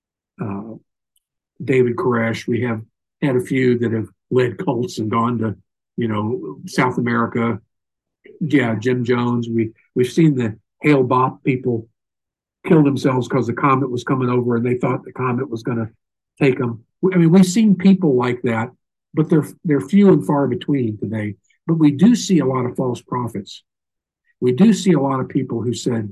David Koresh. We have had a few that have led cults and gone to, South America. Yeah, Jim Jones. We've seen the Hale Bopp people kill themselves because the comet was coming over and they thought the comet was going to take them. I mean, we've seen people like that, but they're few and far between today. But we do see a lot of false prophets. We do see a lot of people who said,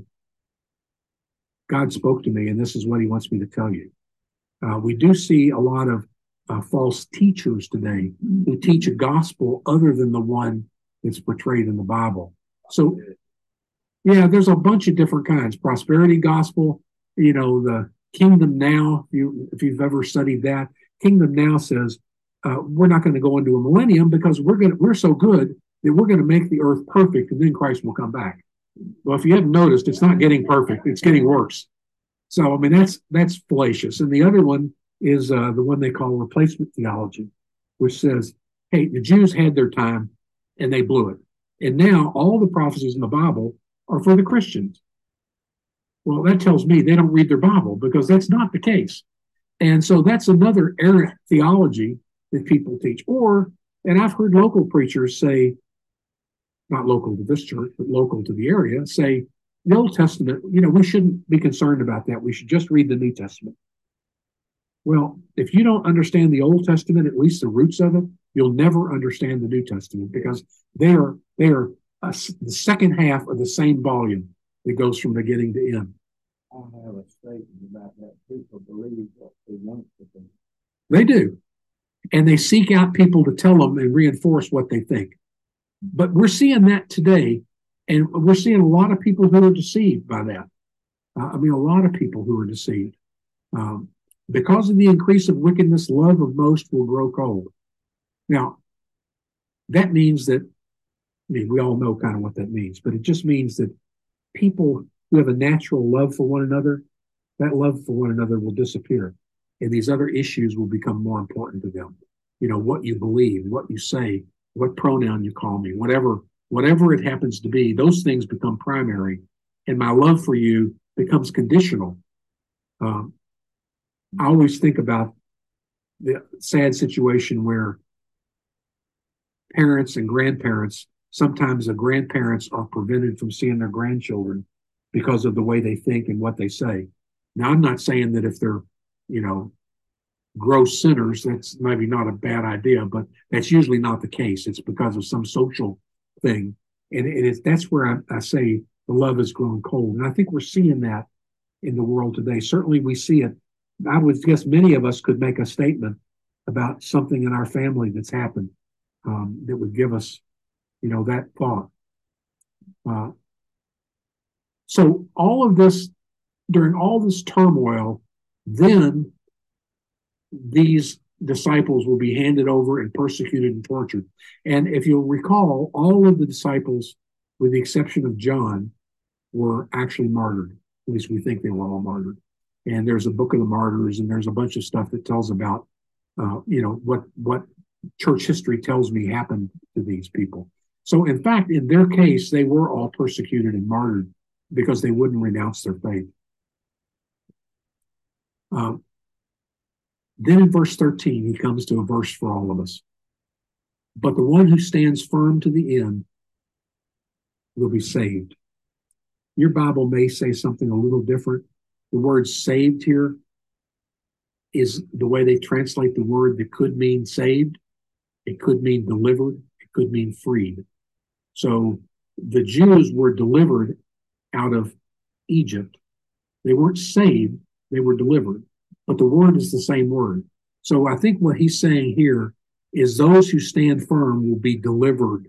God spoke to me and this is what he wants me to tell you. We do see a lot of false teachers today who teach a gospel other than the one that's portrayed in the Bible. So, yeah, there's a bunch of different kinds. Prosperity gospel, the Kingdom Now, if you've ever studied that, Kingdom Now says, we're not going to go into a millennium because we're so good that we're going to make the earth perfect and then Christ will come back. Well, if you haven't noticed, it's not getting perfect. It's getting worse. So, I mean, that's fallacious. And the other one is the one they call replacement theology, which says, hey, the Jews had their time and they blew it. And now all the prophecies in the Bible are for the Christians. Well, that tells me they don't read their Bible because that's not the case. And so that's another errant theology that people teach. And I've heard local preachers say, not local to this church, but local to the area, say, the Old Testament, we shouldn't be concerned about that. We should just read the New Testament. Well, if you don't understand the Old Testament, at least the roots of it, you'll never understand the New Testament because they are the second half of the same volume that goes from beginning to end. I have a statement about that. People believe what they want to think. They do. And they seek out people to tell them and reinforce what they think. But we're seeing that today, and we're seeing a lot of people who are deceived by that. A lot of people who are deceived. Because of the increase of wickedness, love of most will grow cold. Now, that means that, we all know kind of what that means, but it just means that people who have a natural love for one another, that love for one another will disappear. And these other issues will become more important to them. What you believe, what you say, what pronoun you call me, whatever it happens to be, those things become primary, and my love for you becomes conditional. I always think about the sad situation where parents and grandparents, sometimes the grandparents are prevented from seeing their grandchildren because of the way they think and what they say. Now, I'm not saying that if they're, gross sinners, that's maybe not a bad idea, but that's usually not the case. It's because of some social thing. And that's where I say the love has grown cold. And I think we're seeing that in the world today. Certainly we see it. I would guess many of us could make a statement about something in our family that's happened that would give us, that thought. So all of this, during all this turmoil, then these disciples will be handed over and persecuted and tortured. And if you'll recall, all of the disciples, with the exception of John, were actually martyred. At least we think they were all martyred. And there's a book of the martyrs, and there's a bunch of stuff that tells about, what church history tells me happened to these people. So in fact, in their case, they were all persecuted and martyred because they wouldn't renounce their faith. Then in verse 13, he comes to a verse for all of us. But the one who stands firm to the end will be saved. Your Bible may say something a little different. The word saved here is the way they translate the word that could mean saved. It could mean delivered. It could mean freed. So the Jews were delivered out of Egypt. They weren't saved. They were delivered. But the word is the same word. So I think what he's saying here is those who stand firm will be delivered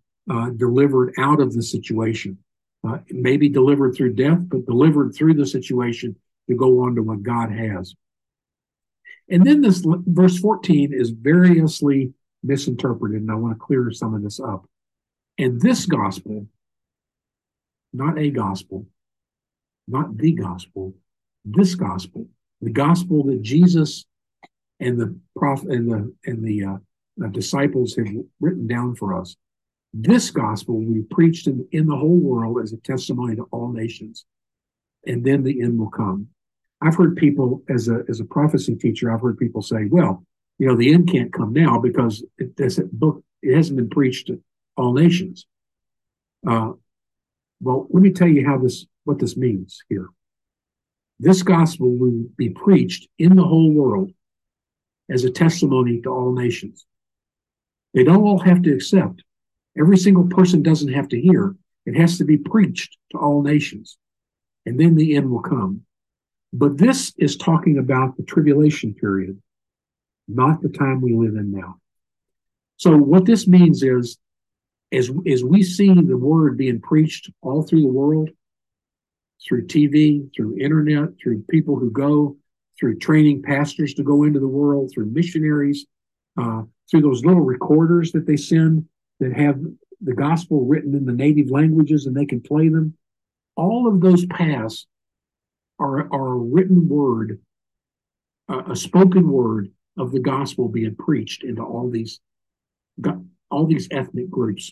out of the situation. Maybe delivered through death, but delivered through the situation to go on to what God has. And then this verse 14 is variously misinterpreted, and I want to clear some of this up. And this gospel, not a gospel, not the gospel, this gospel, the gospel that Jesus and the prophet and the disciples have written down for us. This gospel will be preached in the whole world as a testimony to all nations, and then the end will come. I've heard people, as a prophecy teacher, I've heard people say, well, the end can't come now because it hasn't been preached to all nations. Well, let me tell you what this means here. This gospel will be preached in the whole world as a testimony to all nations. They don't all have to accept. Every single person doesn't have to hear. It has to be preached to all nations. And then the end will come. But this is talking about the tribulation period, not the time we live in now. So what this means is, as we see the word being preached all through the world, through TV, through internet, through people who go, through training pastors to go into the world, through missionaries, through those little recorders that they send that have the gospel written in the native languages and they can play them. All of those paths are a written word, a spoken word of the gospel being preached into all these ethnic groups.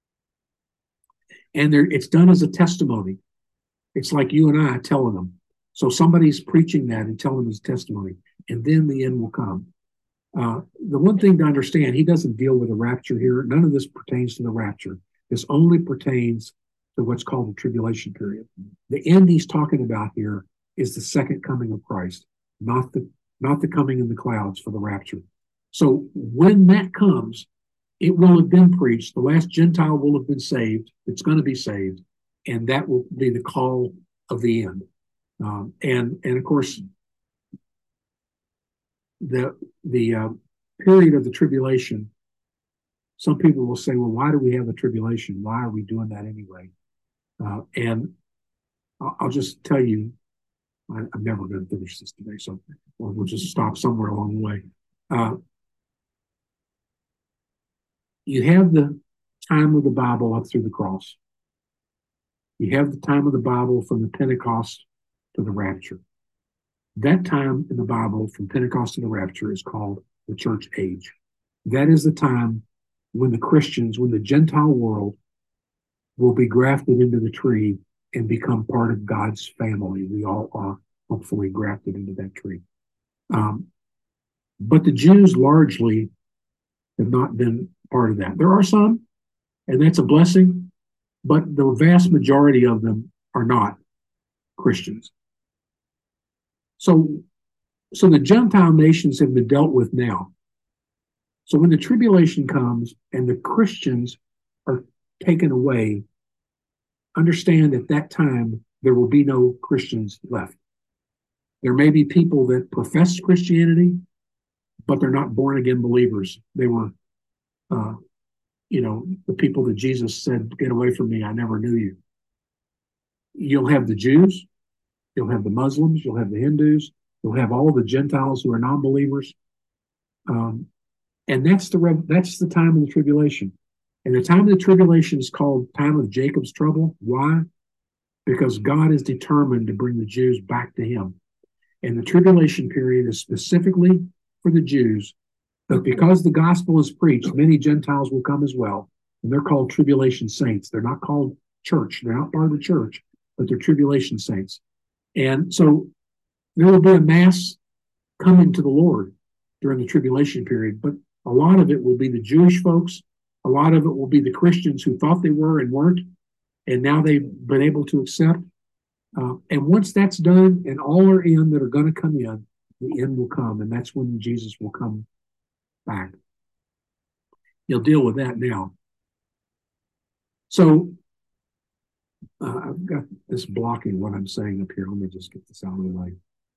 And it's done as a testimony. It's like you and I telling them. So somebody's preaching that and telling his testimony, and then the end will come. The one thing to understand, he doesn't deal with the rapture here. None of this pertains to the rapture. This only pertains to what's called the tribulation period. The end he's talking about here is the second coming of Christ, not the coming in the clouds for the rapture. So when that comes, it will have been preached. The last Gentile will have been saved. It's going to be saved. And that will be the call of the end. And of course, the period of the tribulation, some people will say, well, why do we have a tribulation? Why are we doing that anyway? And I'll just tell you, I'm never going to finish this today, so we'll just stop somewhere along the way. You have the time of the Bible up through the cross. You have the time of the Bible from the Pentecost to the rapture. That time in the Bible from Pentecost to the rapture is called the church age. That is the time when the Gentile world will be grafted into the tree and become part of God's family. We all are hopefully grafted into that tree. But the Jews largely have not been part of that. There are some, and that's a blessing, but the vast majority of them are not Christians. So the Gentile nations have been dealt with now. So when the tribulation comes and the Christians are taken away, understand at that time there will be no Christians left. There may be people that profess Christianity, but they're not born again believers. They were, the people that Jesus said, "Get away from me, I never knew you." You'll have the Jews, you'll have the Muslims, you'll have the Hindus, you'll have all the Gentiles who are non-believers. And that's the time of the tribulation. And the time of the tribulation is called time of Jacob's trouble. Why? Because God is determined to bring the Jews back to him. And the tribulation period is specifically for the Jews. But because the gospel is preached, many Gentiles will come as well. And they're called tribulation saints. They're not called church. They're not part of the church, but they're tribulation saints. And so there will be a mass coming to the Lord during the tribulation period. But a lot of it will be the Jewish folks. A lot of it will be the Christians who thought they were and weren't. And now they've been able to accept. And once that's done and all are in that are going to come in, the end will come. And that's when Jesus will come back. He'll deal with that now. So I've got this blocking what I'm saying up here. Let me just get this out of the way.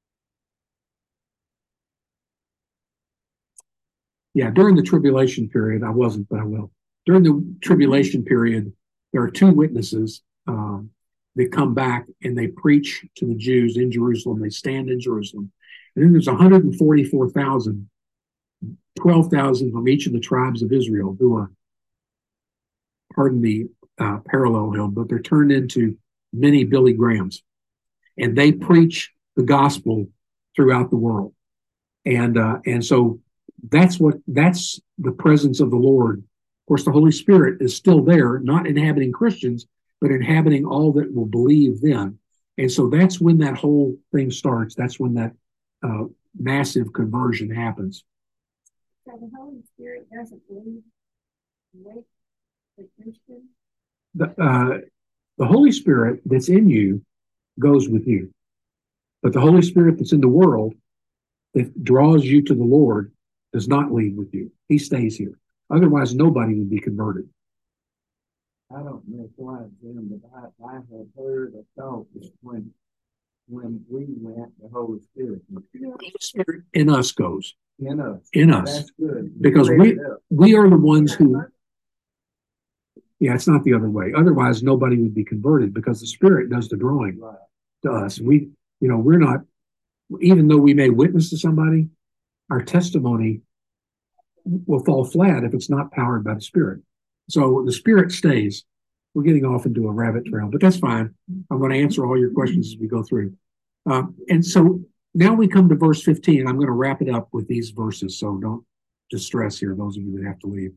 Yeah, during the tribulation period, I wasn't, but I will. During the tribulation period, there are two witnesses that come back and they preach to the Jews in Jerusalem. They stand in Jerusalem. And then there's 144,000, 12,000 from each of the tribes of Israel who are, pardon the parallel here, but they're turned into many Billy Grahams. And they preach the gospel throughout the world. And so that's the presence of the Lord. Of course, the Holy Spirit is still there, not inhabiting Christians, but inhabiting all that will believe then. And so that's when that whole thing starts. That's when that massive conversion happens. So the Holy Spirit doesn't leave with the Christian? The Holy Spirit that's in you goes with you. But the Holy Spirit that's in the world that draws you to the Lord does not leave with you. He stays here. Otherwise, nobody would be converted. I don't know why, Jim, but I have heard a thought that when we went, the Holy Spirit The Holy Spirit in us goes. in us. In us. That's good. Because we are the ones who, it's not the other way. Otherwise, nobody would be converted because the Spirit does the drawing Right. to us. We're not, even though we may witness to somebody, our testimony will fall flat if it's not powered by the Spirit. So the Spirit stays. We're getting off into a rabbit trail, but that's fine. I'm going to answer all your questions as we go through. And so now we come to verse 15. I'm going to wrap it up with these verses, so don't distress here, those of you that have to leave.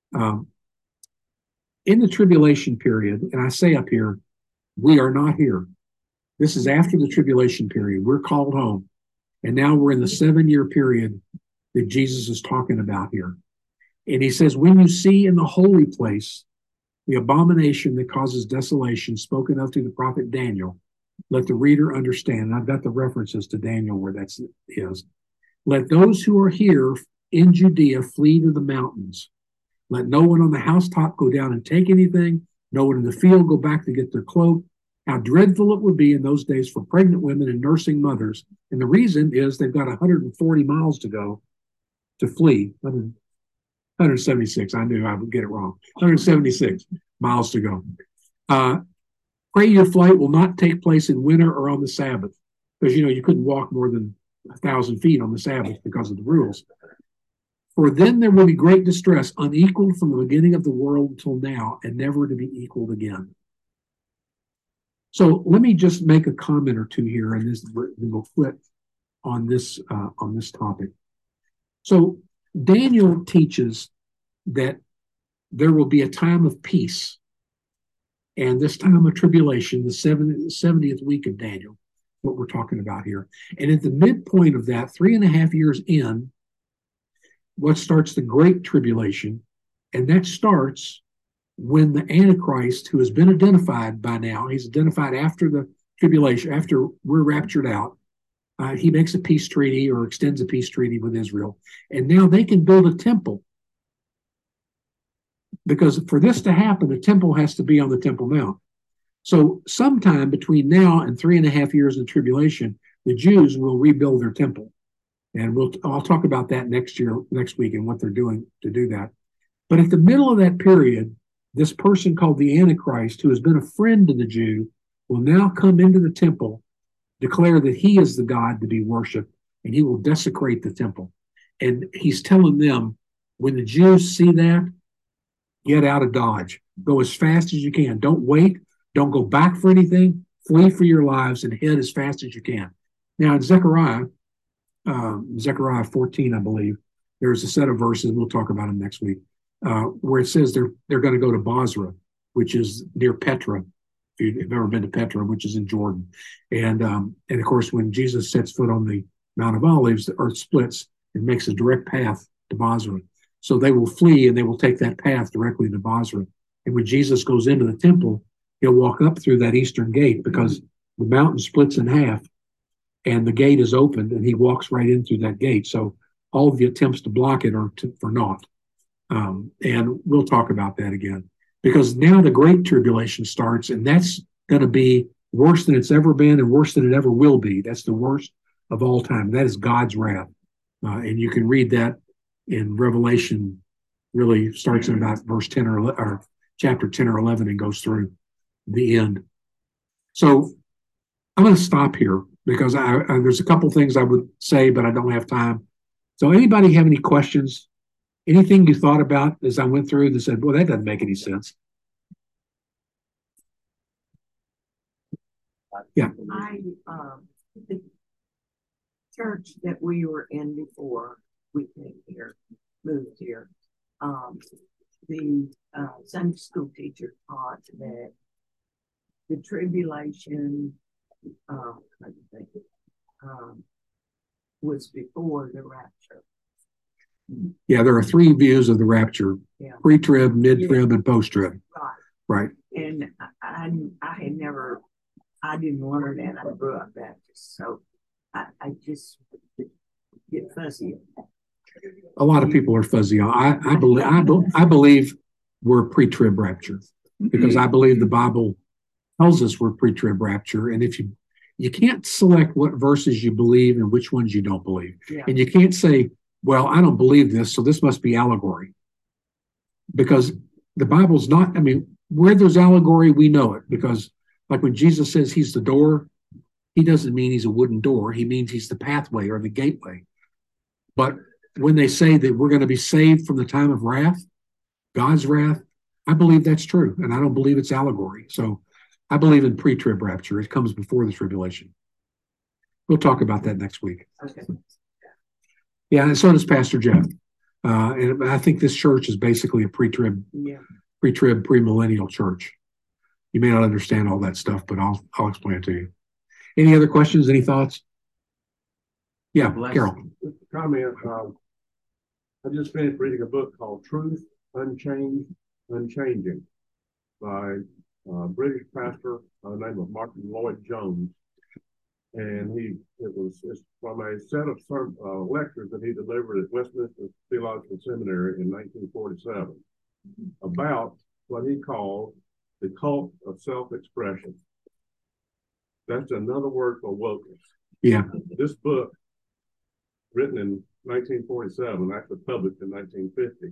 In the tribulation period, and I say up here, we are not here. This is after the tribulation period. We're called home. And now we're in the 7-year period that Jesus is talking about here. And he says, when you see in the holy place the abomination that causes desolation spoken of through the prophet Daniel, let the reader understand. And I've got the references to Daniel where that is. Let those who are here in Judea flee to the mountains. Let no one on the housetop go down and take anything. No one in the field go back to get their cloak. How dreadful it would be in those days for pregnant women and nursing mothers. And the reason is they've got 140 miles to go to flee. 176. I knew I would get it wrong. 176 miles to go. Pray your flight will not take place in winter or on the Sabbath. Because, you couldn't walk more than 1,000 feet on the Sabbath because of the rules. For then there will be great distress, unequaled from the beginning of the world until now, and never to be equaled again. So let me just make a comment or two here, and this we'll quit on this topic. So Daniel teaches that there will be a time of peace. And this time of tribulation, the 70th week of Daniel, what we're talking about here. And at the midpoint of that, 3.5 years in, what starts the Great Tribulation, and that starts when the Antichrist, who has been identified by now, he's identified after the tribulation, after we're raptured out, he makes a peace treaty or extends a peace treaty with Israel. And now they can build a temple. Because for this to happen, the temple has to be on the Temple Mount. So sometime between now and 3.5 years of tribulation, the Jews will rebuild their temple. And I'll talk about that next week, and what they're doing to do that. But at the middle of that period, this person called the Antichrist, who has been a friend to the Jew, will now come into the temple, declare that he is the God to be worshiped, and he will desecrate the temple. And he's telling them, when the Jews see that, get out of Dodge. Go as fast as you can. Don't wait. Don't go back for anything. Flee for your lives and head as fast as you can. Now, in Zechariah 14, I believe, there's a set of verses, we'll talk about them next week, where it says they're going to go to Bozrah, which is near Petra. If you've ever been to Petra, which is in Jordan. And of course, when Jesus sets foot on the Mount of Olives, the earth splits and makes a direct path to Bozrah. So they will flee and they will take that path directly to Bozrah. And when Jesus goes into the temple, he'll walk up through that eastern gate, because the mountain splits in half and the gate is opened, and he walks right in through that gate. So all of the attempts to block it are for naught. And we'll talk about that again, because now the Great Tribulation starts, and that's going to be worse than it's ever been and worse than it ever will be. That's the worst of all time. That is God's wrath. And you can read that in Revelation, really starts in about verse 10 or chapter 10 or 11 and goes through the end. So I'm going to stop here, because there's a couple things I would say, but I don't have time. So anybody have any questions? Anything you thought about as I went through that said, well, that doesn't make any sense? Yeah. The church that we were in before we came here, moved here, the Sunday school teacher taught that the tribulation was before the rapture. Yeah, there are 3 views of the rapture: pre-trib, mid-trib, and post-trib. Right. And I didn't learn that. I grew up Baptist, so I just get fuzzy. A lot of people are fuzzy on. I believe we're pre-trib rapture, because I believe the Bible tells us we're pre-trib rapture. And if you can't select what verses you believe and which ones you don't believe. Yeah. And you can't say, well, I don't believe this, so this must be allegory. Because the Bible's not, where there's allegory, we know it. Because like when Jesus says he's the door, he doesn't mean he's a wooden door. He means he's the pathway or the gateway. But when they say that we're going to be saved from the time of wrath, God's wrath, I believe that's true. And I don't believe it's allegory. So I believe in pre-trib rapture. It comes before the tribulation. We'll talk about that next week. Okay. Yeah, and so does Pastor Jeff. And I think this church is basically a pre-trib, premillennial church. You may not understand all that stuff, but I'll explain it to you. Any other questions? Any thoughts? Yeah, Carol. Comment. I just finished reading a book called Truth, Unchanged, Unchanging by a British pastor by the name of Martin Lloyd-Jones. And it's from a set of lectures that he delivered at Westminster Theological Seminary in 1947 about what he called the cult of self-expression. That's another word for wokeness. Yeah. This book, written in 1947, actually published in 1950,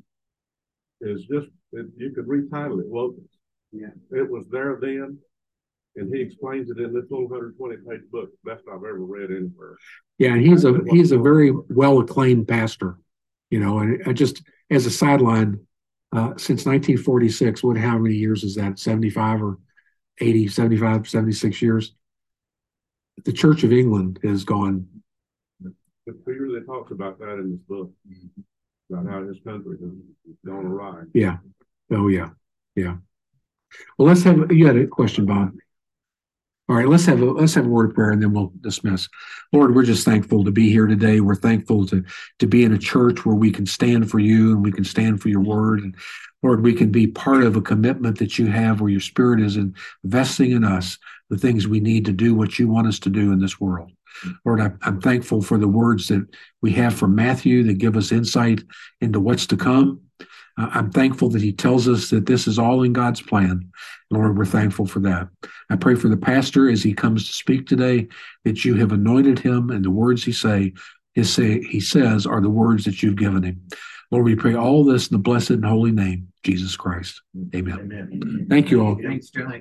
is just, you could retitle it wokeness. Yeah. It was there then, and he explains it in this little 120-page book, best I've ever read anywhere. Yeah, and he's a very well-acclaimed pastor, and I just, as a sideline, since 1946, how many years is that? 75 or 80, 75, 76 years? The Church of England has gone. Peter talks about that in this book. about how this country has gone awry. Yeah. Oh, yeah. Yeah. Well, you had a question, Bob. All right, let's have a word of prayer and then we'll dismiss. Lord, we're just thankful to be here today. We're thankful to be in a church where we can stand for you and we can stand for your word. And Lord, we can be part of a commitment that you have where your spirit is investing in us the things we need to do what you want us to do in this world. Lord, I'm thankful for the words that we have from Matthew that give us insight into what's to come. I'm thankful that he tells us that this is all in God's plan. Lord, we're thankful for that. I pray for the pastor as he comes to speak today, that you have anointed him and the words he says are the words that you've given him. Lord, we pray all this in the blessed and holy name, Jesus Christ. Amen. Amen. Thank you all. Thanks, John.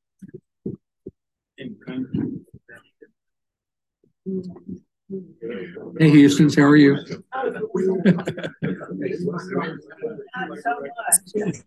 Hey, Houstons, how are you? Not so much.